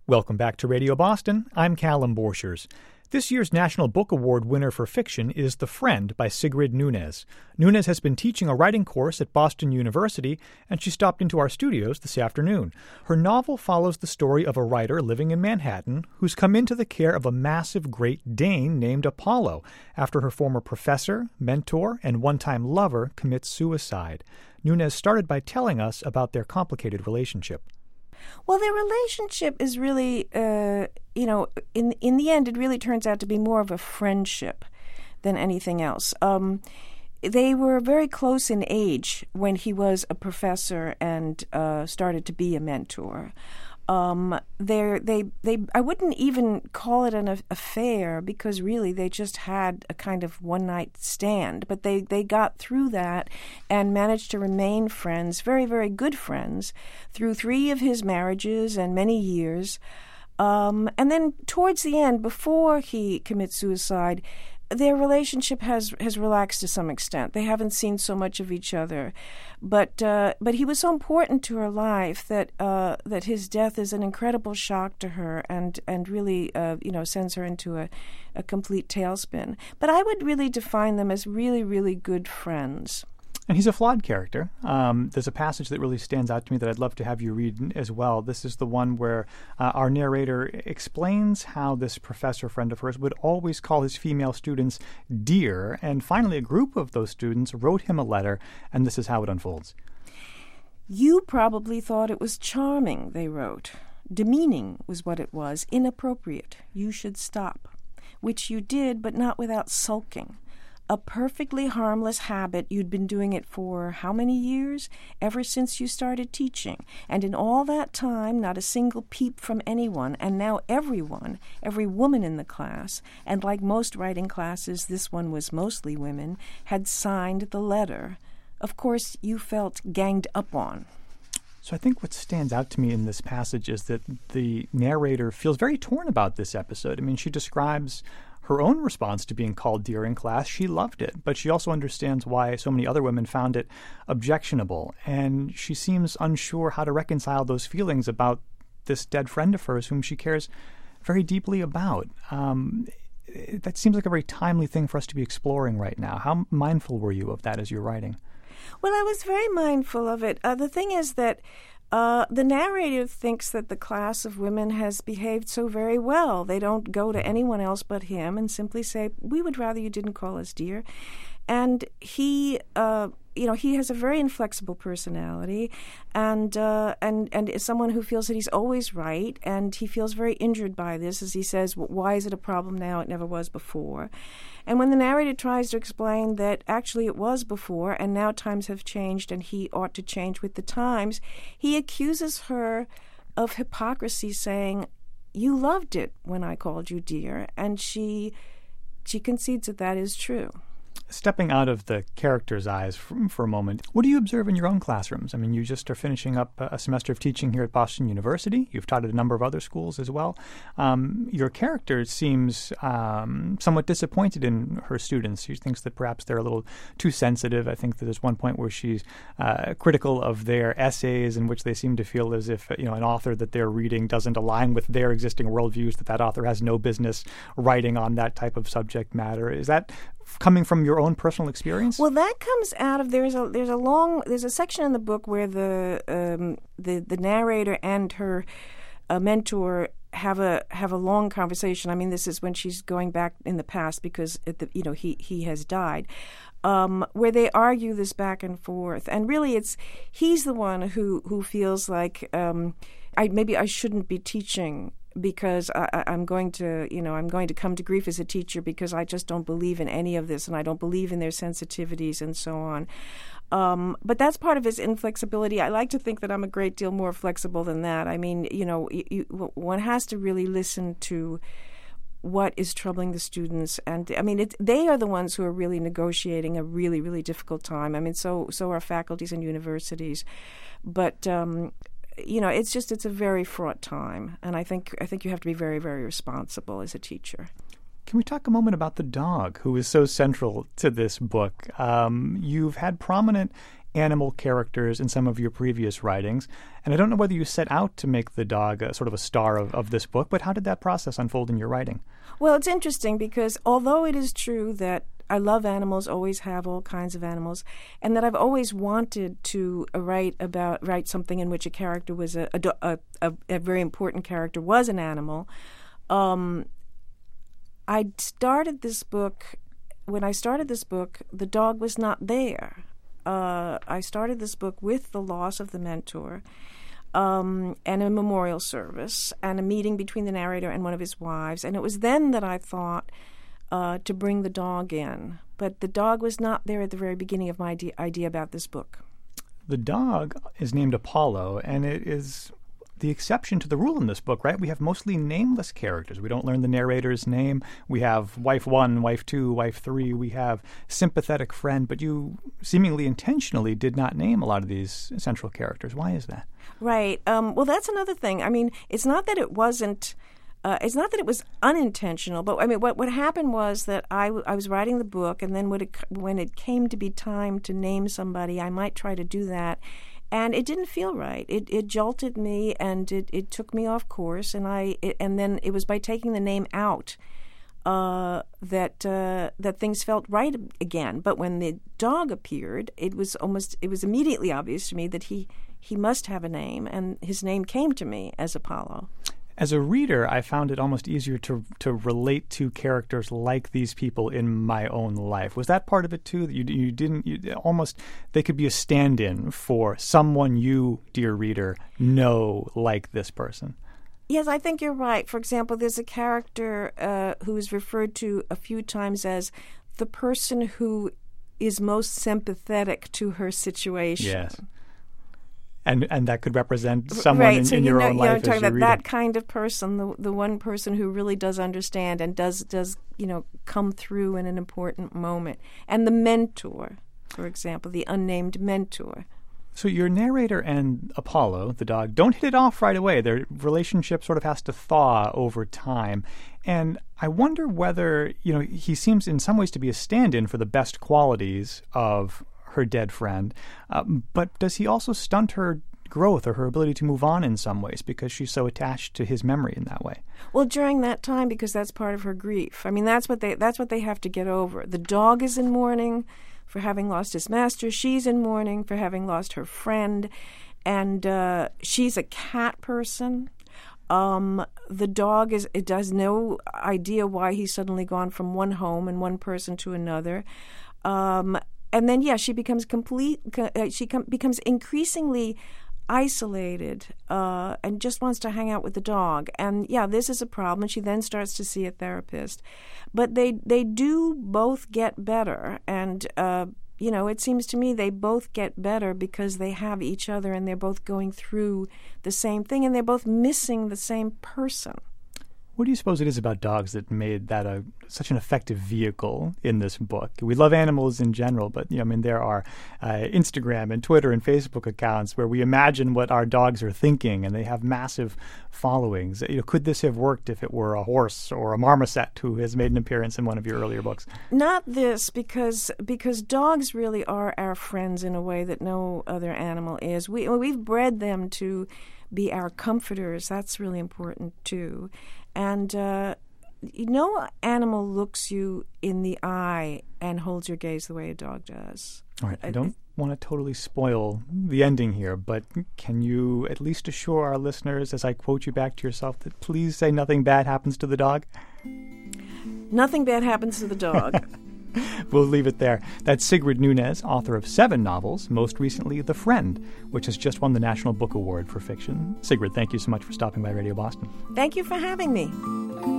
Welcome back to Radio Boston. I'm Callum Borchers. This year's National Book Award winner for fiction is The Friend by Sigrid Nunez. Nunez has been teaching a writing course at Boston University, and she stopped into our studios this afternoon. Her novel follows the story of a writer living in Manhattan who's come into the care of a massive Great Dane named Apollo after her former professor, mentor, and one-time lover commits suicide. Nunez started by telling us about their complicated relationship. Well, their relationship is really, in the end, it really turns out to be more of a friendship than anything else. They were very close in age when he was a professor and started to be a mentor. I wouldn't even call it an affair because really they just had a kind of one-night stand. But they got through that and managed to remain friends, very, very good friends, through 3 of his marriages and many years. And then towards the end, before he commits suicide, their relationship has relaxed to some extent. They haven't seen so much of each other, but he was so important to her life that his death is an incredible shock to her, and really sends her into a complete tailspin. But I would really define them as really, really good friends. And he's a flawed character. There's a passage that really stands out to me that I'd love to have you read as well. This is the one where our narrator explains how this professor friend of hers would always call his female students dear, and finally a group of those students wrote him a letter, and this is how it unfolds. You probably thought it was charming, they wrote. Demeaning was what it was, inappropriate. You should stop. Which you did, but not without sulking. A perfectly harmless habit. You'd been doing it for how many years? Ever since you started teaching. And in all that time, not a single peep from anyone. And now everyone, every woman in the class, and like most writing classes, this one was mostly women, had signed the letter. Of course, you felt ganged up on. So I think what stands out to me in this passage is that the narrator feels very torn about this episode. I mean, she describes her own response to being called dear in class. She loved it, but she also understands why so many other women found it objectionable. And she seems unsure how to reconcile those feelings about this dead friend of hers whom she cares very deeply about. That seems like a very timely thing for us to be exploring right now. How mindful were you of that as you're writing? Well, I was very mindful of it. The thing is that the narrator thinks that the class of women has behaved so very well. They don't go to anyone else but him and simply say, we would rather you didn't call us dear. And he has a very inflexible personality and is someone who feels that he's always right, and he feels very injured by this, as he says, why is it a problem now? It never was before. And when the narrator tries to explain that actually it was before and now times have changed and he ought to change with the times, he accuses her of hypocrisy, saying, you loved it when I called you dear, and she concedes that that is true. Stepping out of the character's eyes for a moment, what do you observe in your own classrooms? I mean, you just are finishing up a semester of teaching here at Boston University. You've taught at a number of other schools as well. Your character seems somewhat disappointed in her students. She thinks that perhaps they're a little too sensitive. I think that there's one point where she's critical of their essays, in which they seem to feel as if an author that they're reading doesn't align with their existing worldviews, that author has no business writing on that type of subject matter. Is that coming from your own personal experience? Well, that comes out of there's a section in the book where the narrator and her mentor have a long conversation. I mean, this is when she's going back in the past because he has died, where they argue this back and forth, and really he's the one who feels like maybe I shouldn't be teaching, because I'm going to come to grief as a teacher because I just don't believe in any of this, and I don't believe in their sensitivities and so on. But that's part of his inflexibility. I like to think that I'm a great deal more flexible than that. I mean, one has to really listen to what is troubling the students, and I mean, they are the ones who are really negotiating a really, really difficult time. I mean, so are faculties and universities, but it's a very fraught time, and I think you have to be very, very responsible as a teacher. Can we talk a moment about the dog, who is so central to this book? You've had prominent animal characters in some of your previous writings. And I don't know whether you set out to make the dog sort of a star of this book, but how did that process unfold in your writing? Well, it's interesting because although it is true that I love animals, always have all kinds of animals, and that I've always wanted to write something in which a character was a very important character was an animal. I started this book. When I started this book, the dog was not there. I started this book with the loss of the mentor, and a memorial service, and a meeting between the narrator and one of his wives. And it was then that I thought to bring the dog in. But the dog was not there at the very beginning of my idea about this book. The dog is named Apollo, and it is the exception to the rule in this book, right? We have mostly nameless characters. We don't learn the narrator's name. We have wife 1, wife 2, wife 3. We have sympathetic friend, but you seemingly intentionally did not name a lot of these central characters. Why is that? Right. Well, that's another thing. I mean, it's not that it wasn't. It's not that it was unintentional, but I mean, what happened was that I was writing the book, and then when it came to be time to name somebody, I might try to do that. And it didn't feel right. It jolted me, and it took me off course. And then it was by taking the name out that things felt right again. But when the dog appeared, it was immediately obvious to me that he must have a name, and his name came to me as Apollo. As a reader, I found it almost easier to relate to characters like these people in my own life. Was that part of it too? That they could be a stand-in for someone you, dear reader, know like this person. Yes, I think you're right. For example, there's a character who is referred to a few times as the person who is most sympathetic to her situation. Yes. And that could represent someone right. in your own life. I'm talking as you about read that it. kind of person, the one person who really does understand and does come through in an important moment. And the mentor, for example, the unnamed mentor. So your narrator and Apollo, the dog, don't hit it off right away. Their relationship sort of has to thaw over time. And I wonder whether, he seems in some ways to be a stand-in for the best qualities of her dead friend, but does he also stunt her growth or her ability to move on in some ways because she's so attached to his memory in that way? Well, during that time, because that's part of her grief. I mean, that's what they have to get over. The dog is in mourning for having lost his master. She's in mourning for having lost her friend, and she's a cat person. The dog has no idea why he's suddenly gone from one home and one person to another. And then, she becomes becomes increasingly isolated and just wants to hang out with the dog. And, this is a problem. She then starts to see a therapist. But they do both get better. And, it seems to me they both get better because they have each other and they're both going through the same thing and they're both missing the same person. What do you suppose it is about dogs that made that such an effective vehicle in this book? We love animals in general, but there are Instagram and Twitter and Facebook accounts where we imagine what our dogs are thinking, and they have massive followings. Could this have worked if it were a horse or a marmoset who has made an appearance in one of your earlier books? Not this, because dogs really are our friends in a way that no other animal is. We've bred them to be our comforters. That's really important too. And no animal looks you in the eye and holds your gaze the way a dog does. All right, I don't want to totally spoil the ending here, but can you at least assure our listeners, as I quote you back to yourself, that please say nothing bad happens to the dog? Nothing bad happens to the dog. We'll leave it there. That's Sigrid Nunez, author of 7 novels, most recently The Friend, which has just won the National Book Award for Fiction. Sigrid, thank you so much for stopping by Radio Boston. Thank you for having me.